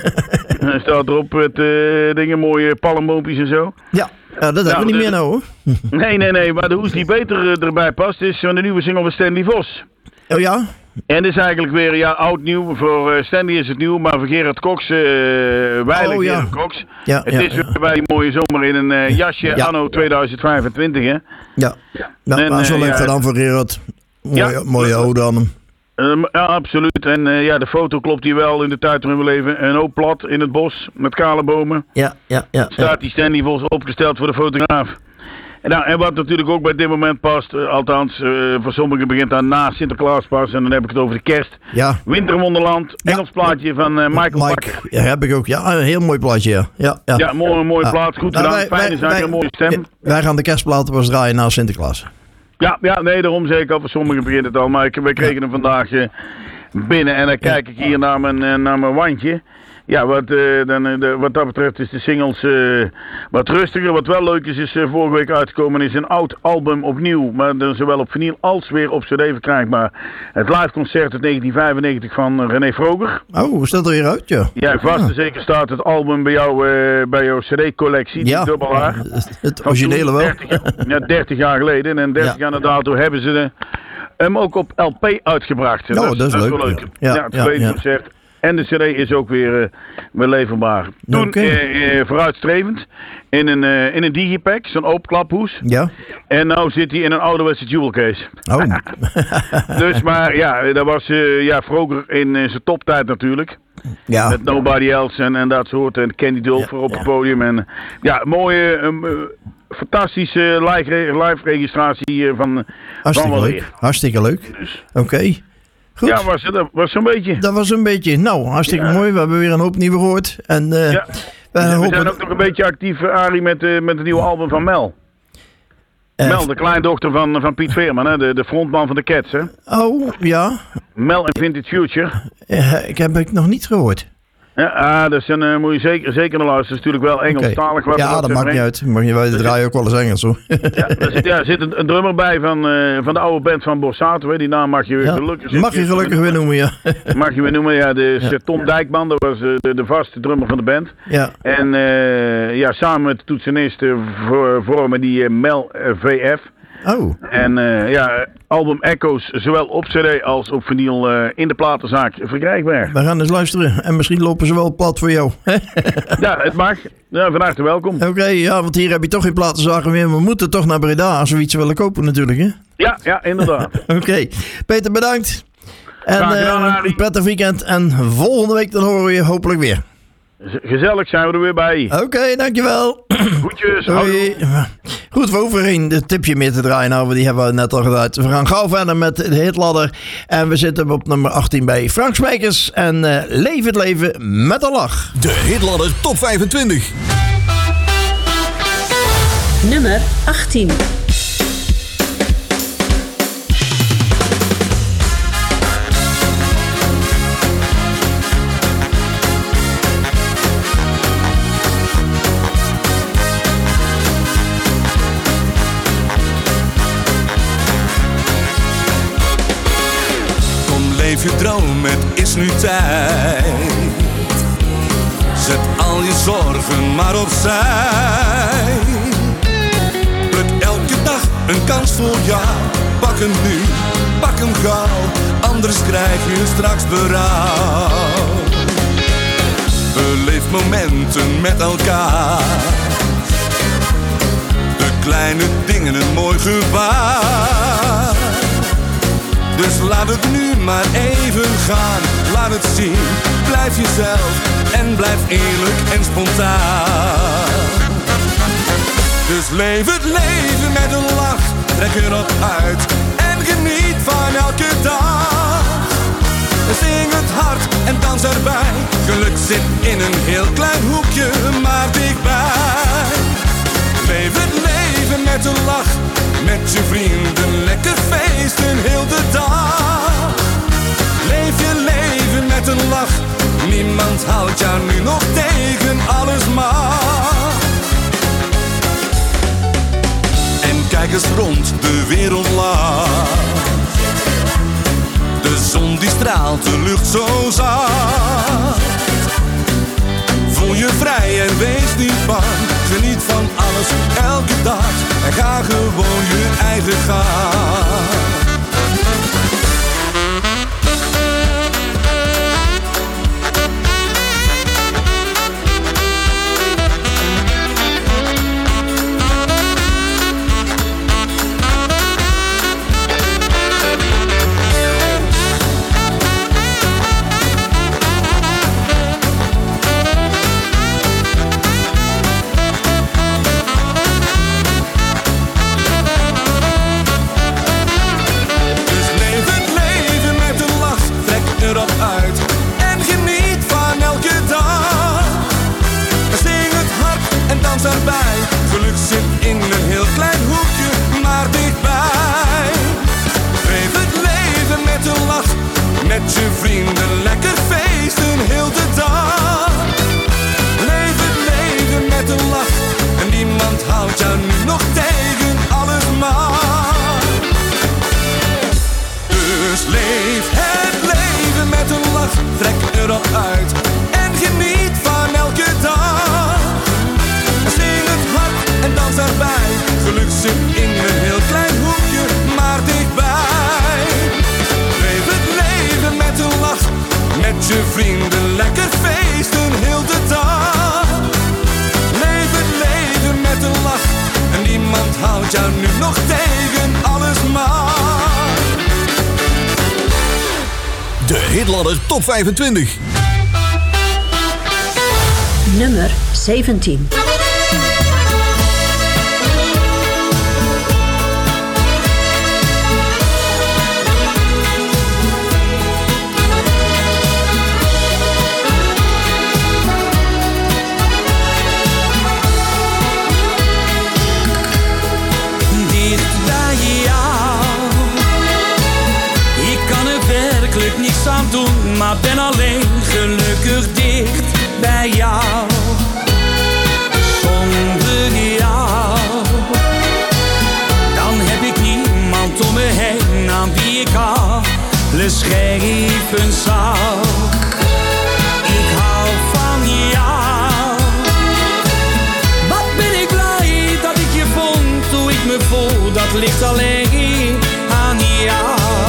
S5: Hij staat erop met uh, dingen, mooie palmboompjes en zo.
S10: Ja. Ja, dat hebben we niet meer nou, hoor.
S5: Nee, nee, nee. Maar de hoes die beter uh, erbij past is van de nieuwe single van Stanley Vos.
S10: Oh ja?
S5: En dit is eigenlijk weer ja, oud-nieuw. Voor uh, Stanley is het nieuw, maar voor Gerard Cox, uh, weinig
S10: oh, ja.
S5: Gerard Cox.
S10: Ja,
S5: het
S10: ja,
S5: is
S10: ja.
S5: weer bij die mooie zomer in een uh, jasje
S10: Ja.
S5: anno tweeduizend vijfentwintig, hè?
S10: Ja. Nou,
S5: En,
S10: maar zo
S5: uh,
S10: leuk
S5: ja,
S10: gedaan voor Gerard. Mooie,
S5: Ja.
S10: mooie ode aan hem.
S5: Uh, ja, absoluut. En uh, ja, de foto klopt hier wel in de tijd waarin we leven. Een hoop plat in het bos met kale bomen.
S10: Ja, ja, ja.
S5: Staat
S10: ja.
S5: die Stanley Vos opgesteld voor de fotograaf. En, nou, en wat natuurlijk ook bij dit moment past, uh, althans uh, voor sommigen begint dat na Sinterklaas pas. En dan heb ik het over de kerst.
S10: Ja.
S5: Winterwonderland, Engels plaatje van uh, Michael
S10: Mike,
S5: Packer.
S10: ja, heb ik ook. Ja, een heel mooi plaatje, ja. Ja, ja.
S5: Ja, mooi, mooi
S10: Ja.
S5: plaat, goed
S10: Nou,
S5: gedaan.
S10: wij-
S5: Fijne
S10: wij-
S5: zaak, een
S10: wij-
S5: mooie stem.
S10: ja, wij gaan de kerstplaten pas draaien na Sinterklaas.
S5: Ja, ja, nee, daarom zeker al. Voor sommigen begint het al. Maar ik, wij kregen hem vandaag uh, binnen. En dan kijk ik hier naar mijn, uh, naar mijn wandje. Ja, wat, uh, dan, uh, de, wat dat betreft is de singles uh, wat rustiger. Wat wel leuk is, is uh, vorige week uitgekomen is een oud album opnieuw. Maar dan zowel op vinyl als weer op cd verkrijgbaar. Het liveconcert uit negentien vijfennegentig van uh, René Vroger.
S10: Oh, hoe staat er weer uit, ja?
S5: Ja, vast en zeker staat het album bij, jou, uh, bij jouw cd-collectie. Die
S10: Ja,
S5: dubbel A.
S10: het originele wel.
S5: dertig, ja, dertig jaar geleden. En dertig
S10: Ja.
S5: jaar na dato hebben ze de, hem ook op L P uitgebracht. En
S10: Oh, dat is leuk,
S5: wel leuk.
S10: ja.
S5: Ja,
S10: Ja,
S5: het
S10: ja,
S5: tweede
S10: ja.
S5: concert. En de cd is ook weer, uh, weer leverbaar. Toen
S10: Oké.
S5: eh, eh, vooruitstrevend in een, uh, in een digipack, zo'n open klaphoes.
S10: Ja.
S5: En nou zit hij in een ouderwetse jewel case.
S10: Oh.
S5: Dus maar ja, dat was uh, ja, vroeger in uh, zijn toptijd natuurlijk.
S10: Ja.
S5: Met Nobody Else en, en dat soort. En Candy Dulfer op het podium. En ja, mooie, um, uh, fantastische live, live registratie uh, van, van
S10: Hartstikke
S5: weleer.
S10: leuk. Hartstikke leuk. Oké. Goed.
S5: Ja, was, dat was zo'n beetje.
S10: Dat was een beetje. Nou, hartstikke
S5: Ja.
S10: mooi. We hebben weer een hoop nieuwe gehoord. En uh,
S5: Ja.
S10: we
S5: We
S10: hopen...
S5: zijn ook nog een beetje actief, uh, Arie, met, uh, met het nieuwe album van Mel.
S10: Eh,
S5: Mel, de kleindochter van, van Piet Veerman, hè? De, de frontman van de Cats. Hè?
S10: Oh, ja.
S5: Mel en Vintage Future.
S10: Uh, ik heb ik nog niet gehoord.
S5: Ja, ah, dat is een, uh, moet je zeker, zeker naar luisteren. Dat is natuurlijk wel Engelstalig.
S10: Oké. Ja, dat maakt niet uit. Maar wij draaien ook wel eens Engels, hoor.
S5: Ja, er zit, ja, er zit een, een drummer bij van, uh, van de oude band van Borsato. Hè. Die naam mag je weer
S10: Ja,
S5: gelukkig...
S10: mag je gelukkig weer noemen, ja.
S5: Mag je weer noemen, ja. De,
S10: Ja.
S5: Tom Dijkman, dat was uh, de, de vaste drummer van de band.
S10: Ja.
S5: En uh, ja, samen met de toetsenisten voor, vormen die uh, Mel uh, V F.
S10: Oh.
S5: En uh, ja, album Echo's, zowel op cd als op vinyl uh, in de platenzaak verkrijgbaar.
S10: We gaan eens luisteren. En misschien lopen ze wel plat voor jou.
S5: Ja, het mag. Ja, van harte welkom.
S10: Oké, okay, ja, want hier heb je toch geen platenzaken meer. We moeten toch naar Breda als we iets willen kopen natuurlijk, hè?
S5: Ja, ja, inderdaad.
S10: Oké. Okay. Peter, bedankt. En
S5: Graag gedaan,
S10: uh,
S5: Arie.
S10: een prettig weekend. En volgende week dan horen we je hopelijk weer.
S5: Gezellig zijn we er weer bij.
S10: Oké, okay, dankjewel.
S5: Goedjes.
S10: Hoi. Goed, we hoeven geen tipje meer te draaien. Nou, die hebben we net al gedraaid. We gaan gauw verder met de hitladder. En we zitten op nummer achttien bij Frank Spijkers. En uh, leef het leven met een lach.
S4: De hitladder top vijfentwintig.
S11: Nummer achttien.
S15: Leef je droom, het is nu tijd. Zet al je zorgen maar opzij. Pluk elke dag een kans voor jou. Pak hem nu, pak hem gauw. Anders krijg je straks berouw. Beleef momenten met elkaar. De kleine dingen een mooi gebaar. Dus laat het nu maar even gaan, laat het zien, blijf jezelf en blijf eerlijk en spontaan. Dus leef het leven met een lach, trek erop uit en geniet van elke dag. Zing het hard en dans erbij, geluk zit in een heel klein hoekje, maar dichtbij. Leef het leven met een lach, met
S9: je vrienden lekker feesten heel de dag. Leef je leven met een lach, niemand houdt jou nu nog tegen, alles mag. En kijk eens rond, de wereld lacht. De zon die straalt, de lucht zo zacht. Voel je vrij en wees niet bang. Geniet van alles, elke dag. En ga gewoon je eigen gang. Erbij. Geluk zit in een heel klein hoekje, maar dichtbij. Leef het leven met een lach, met je vrienden lekker feesten heel de dag. Leef het leven met een lach, en niemand houdt jou nu nog tegen, alles mag. Dus leef het leven met een lach, trek erop uit en geniet van elke dag. En dans erbij, geluk zit in een heel klein hoekje, maar dichtbij. Leef het leven met een lach, met je vrienden lekker feesten heel de dag. Leef het leven met een lach, en niemand houdt jou nu nog tegen, alles mag.
S4: De Hitladder Top vijfentwintig.
S11: Nummer zeventien.
S15: Niets aan doen, maar ben alleen gelukkig dicht bij jou. Zonder jou, dan heb ik niemand om me heen aan wie ik alles geven zou. Ik hou van jou. Wat ben ik blij dat ik je vond, hoe ik me voel, dat ligt alleen aan jou.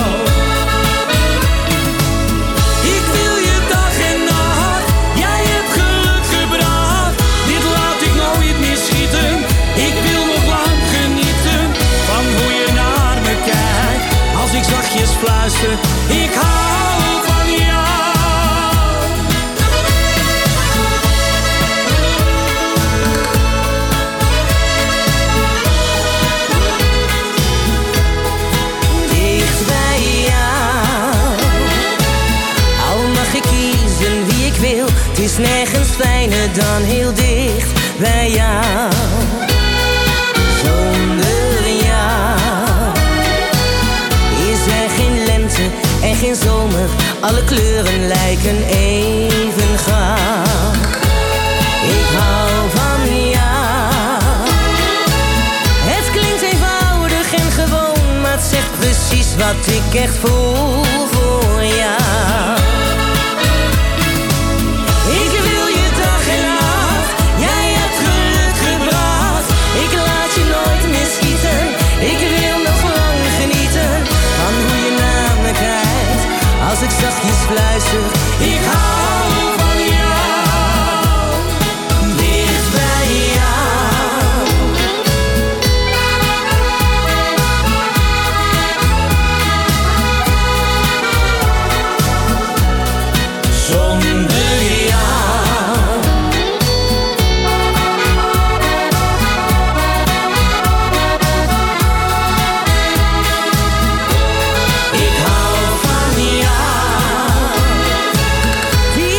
S15: Ik zachtjes fluister, ik hou van jou.
S19: Dicht bij jou, al mag ik kiezen wie ik wil, het is nergens fijner dan heel dicht bij jou. Zonder jou is er geen lente en geen zomer, alle kleuren lijken even gaaf. Ik hou van jou. Het klinkt eenvoudig en gewoon, maar het zegt precies wat ik echt voel voor jou. Ik wil je dag en nacht, jij hebt geluk gebracht. Ik laat je nooit meer schieten, ik wil nog lang genieten van hoe je naar me kijkt, als ik zachtjes fluister, ik hou van jou, dicht bij jou. Zonder jou, ik hou van jou.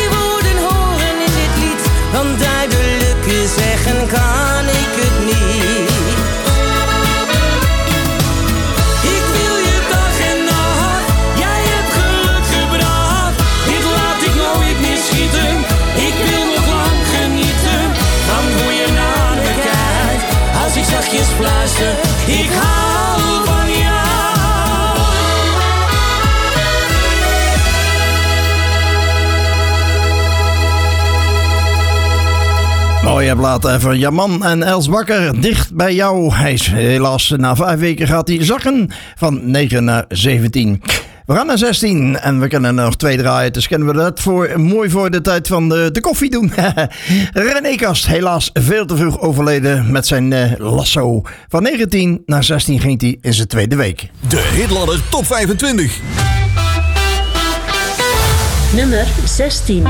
S10: mooie plaat van Jaman en Els Bakker. Dicht bij jou. Hij is helaas na vijf weken gaat hij zakken van negen naar zeventien. We gaan naar zestien en we kunnen er nog twee draaien. Dus kunnen we dat voor, mooi voor de tijd van de, de koffie doen. René Kast, helaas veel te vroeg overleden met zijn uh, lasso. Van negentien naar zestien ging hij in zijn tweede week.
S4: De Hitladder Top vijfentwintig.
S11: Nummer zestien.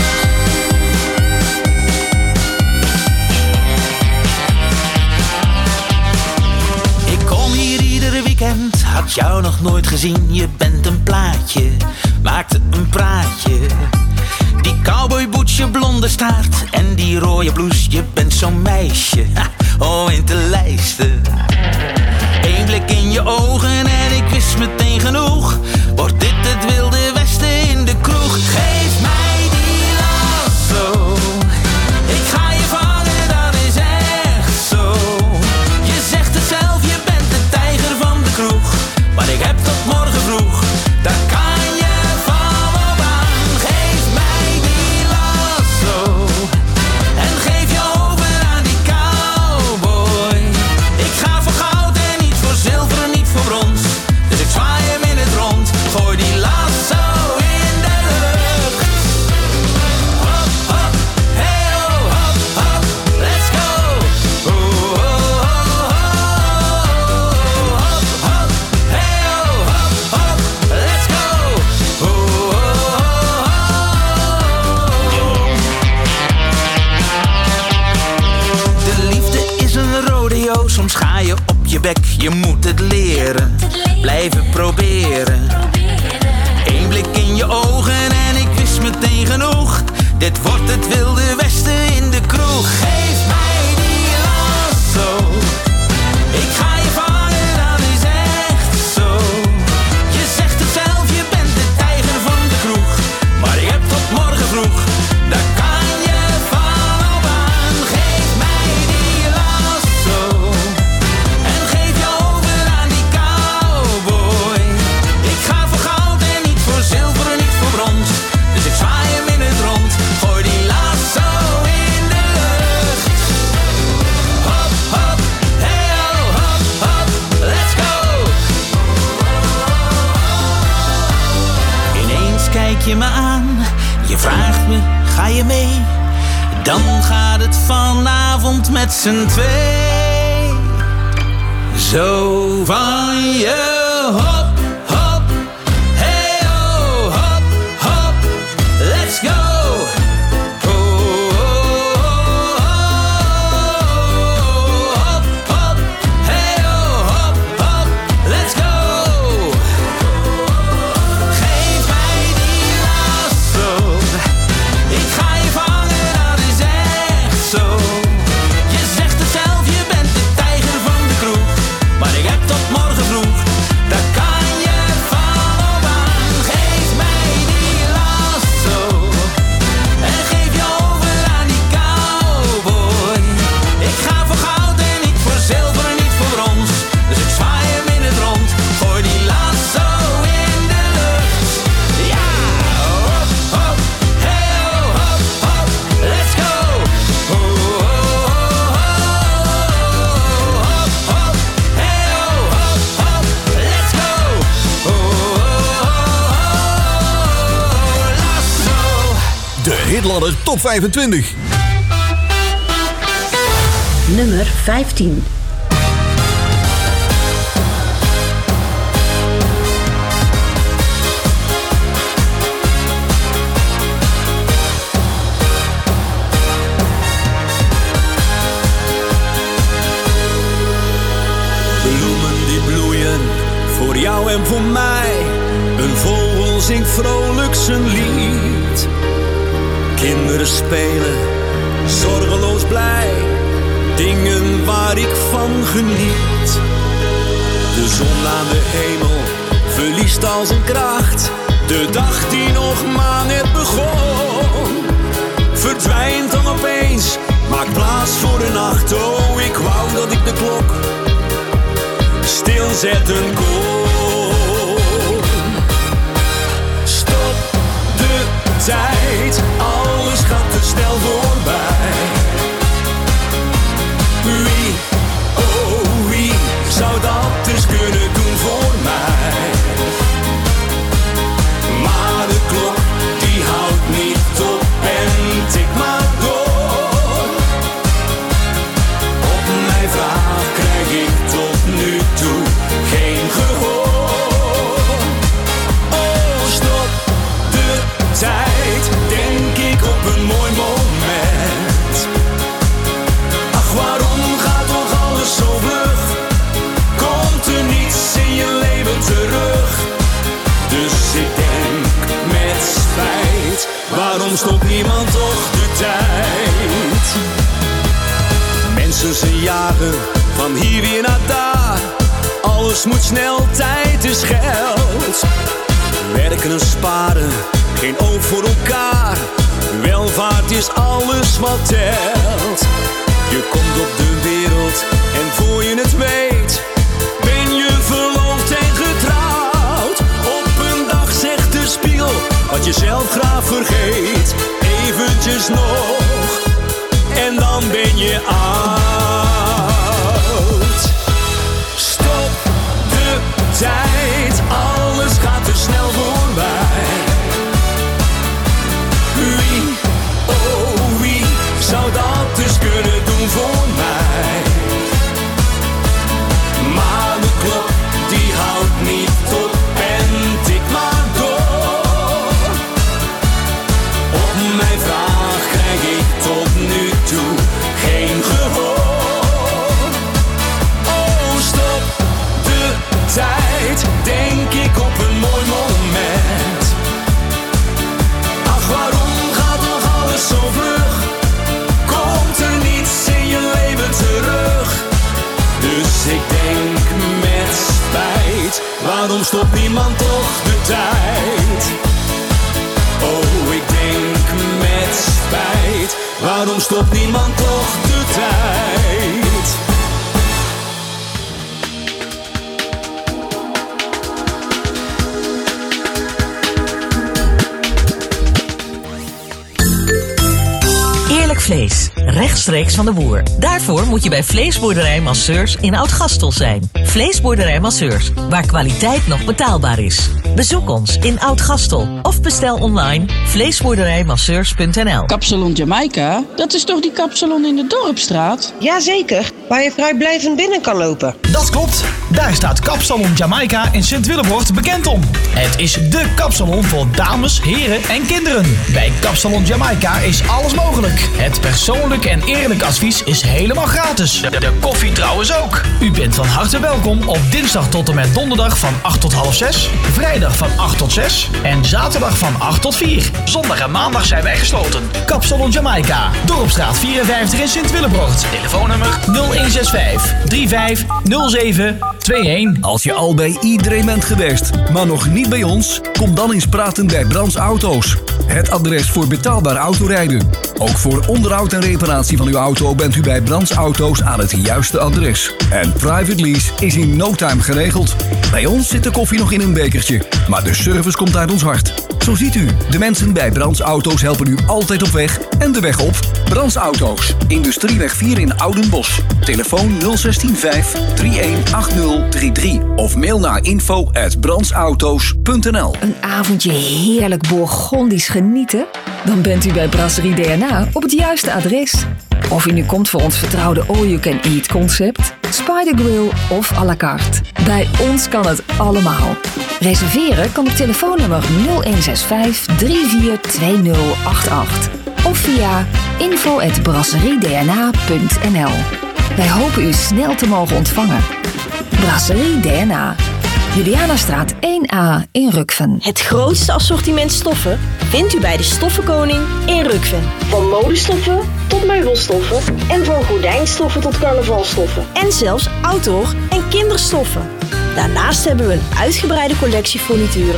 S15: Had jou nog nooit gezien, je bent een plaatje, maakte een praatje. Die cowboyboet, je blonde staart en die rode blouse, je bent zo'n meisje, ha, oh in te lijsten. Eén blik in je ogen en ik wist meteen genoeg, wordt dit het wilde westen in de kroeg. Geef mij die lasso, ik ga je vangen, dat is echt zo. Je zegt het zelf, je bent de tijger van de kroeg. Maar ik heb tot morgen vroeg, daar kan je van op aan. Geef mij die lasso en geef je over aan die cowboy. Ik ga voor goud en niet voor zilver, niet voor brons. Dus ik zwaai hem in het rond, gooi die lasso in de lucht. Hop, hop, hey oh, hop, hop, let's go. Oh, oh, oh, oh, hop, hop. Soms ga je op je bek, je moet het leren. Blijven proberen. Eén blik in je ogen en ik wist meteen genoeg. Dit wordt het wilde westen in de kroeg. Geef mij die lasso, ik ga je vangen, dat is echt zo. Je zegt het zelf, je bent de tijger van de kroeg. Maar ik heb tot morgen vroeg, daar kan je van op aan. Geef mij die lasso en geef je over aan die cowboy. Ik ga voor goud en niet voor zilver, niet voor brons. Dus ik zwaai hem in het rond, gooi die lasso in de lucht. Hop, hop, hey oh, hop, hop, let's go. Ineens kijk je me aan, je vraagt me, ga je mee? Dan gaat het vanavond met z'n twee. Zo van je hop, hop, hey oh, hop, hop, let's go. Oh, oh, oh, oh, hop, hop, hey oh, hop, hop, let's go. Geef mij die lasso, ik ga je vangen, dat is echt zo. Je zegt het zelf, je bent de tijger van de kroeg. Maar ik heb tot morgen vroeg, daar kan je van op aan. Geef mij die lasso en geef je over aan die cowboy. Ik ga voor goud en niet voor zilver, niet voor brons. Dus ik zwaai hem in het rond, gooi die lasso in de lucht. Ja, hop, hop, hey oh, hop, hop, let's go. Oh, oh, oh, oh, hop, hop, hey oh, hop, hop, let's go. Oh, oh, oh, lasso.
S4: De Hitladder Top vijfentwintig.
S11: Nummer vijftien.
S9: Bloemen die bloeien voor jou en voor mij. Een vogel zingt vrolijk zijn lied. Kinderen spelen, zorgeloos blij. Dingen waar ik van geniet. De zon aan de hemel verliest al zijn kracht. De dag die nog maar net begon, verdwijnt dan opeens, maakt plaats voor de nacht. Oh, ik wou dat ik de klok stilzetten kon. Stop de tijd, alles gaat te snel voorbij. Waarom stopt niemand toch de tijd? Mensen ze jagen van hier weer naar daar. Alles moet snel, tijd is geld. Werken en sparen, geen oog voor elkaar. Welvaart is alles wat telt. Je komt op de wereld en voor je het weet ben je verloofd en getrouwd. Op een dag zegt de spiegel wat je zelf graag vergeet. Eventjes nog en dan ben je oud. Stop de tijd, alles gaat te snel voorbij. Wie, oh wie, zou dat dus kunnen doen voor mij? Maar de klok die houdt niet op en tikt maar door. Op mijn vraag krijg ik tot nu toe geen gehoor. Oh, stop de tijd, denk ik op een mooi moment. Ach, waarom gaat nog alles zo vlug? Komt er niets in je leven terug? Dus ik denk met spijt, waarom stopt niemand toch de tijd? Oh, ik denk met spijt, waarom stopt niemand toch de tijd?
S20: Eerlijk vlees, rechtstreeks van de boer. Daarvoor moet je bij Vleesboerderij Masseurs in Oud-Gastel zijn. Vleesboerderij Masseurs, waar kwaliteit nog betaalbaar is. Bezoek ons in Oud-Gastel of bestel online vleesboerderijmasseurs punt n l.
S21: Kapsalon Jamaica, dat is toch die kapsalon in de Dorpstraat?
S22: Jazeker, waar je vrijblijvend binnen kan lopen.
S23: Dat klopt, daar staat Kapsalon Jamaica in Sint-Willebroort bekend om. Het is dé kapsalon voor dames, heren en kinderen. Bij Kapsalon Jamaica is alles mogelijk. Het persoonlijk en eerlijk advies is helemaal gratis. De, de koffie trouwens ook. U bent van harte welkom op dinsdag tot en met donderdag van acht tot half zes, vrijdag van acht tot zes en zaterdag van acht tot vier. Zondag en maandag zijn wij gesloten. Kapsalon Jamaica, Dorpstraat vierenvijftig in Sint-Willebroort. Telefoonnummer nul een zes vijf drie vijf nul zeven twee een.
S1: Als je al bij iedereen bent geweest, maar nog niet bij ons, kom dan eens praten bij Brands Auto's. Het adres voor betaalbaar autorijden. Ook voor onderhoud en reparatie van uw auto bent u bij Brands Auto's aan het juiste adres. En private lease is in no time geregeld. Bij ons zit de koffie nog in een bekertje, maar de service komt uit ons hart. Zo ziet u, de mensen bij Brands Auto's helpen u altijd op weg en de weg op. Brands Auto's, Industrieweg vier in Oudenbosch. Telefoon nul een zes vijf drie een acht nul drie drie of mail naar info at brandsauto's punt n l.
S24: Een avondje heerlijk Bourgondisch genieten? Dan bent u bij Brasserie D N A op het juiste adres. Of u nu komt voor ons vertrouwde all-you-can-eat concept, Spider Grill of à la carte. Bij ons kan het allemaal. Reserveren kan op telefoonnummer nul een zes vijf drie vier twee nul acht acht of via info at brasserie d n a punt n l. Wij hopen u snel te mogen ontvangen. Brasserie D N A, Julianastraat één A in Rukven.
S6: Het grootste assortiment stoffen vindt u bij de Stoffenkoning in Rukven.
S11: Van modestoffen tot meubelstoffen en van gordijnstoffen tot carnavalstoffen.
S6: En zelfs outdoor en kinderstoffen. Daarnaast hebben we een uitgebreide collectie furnituren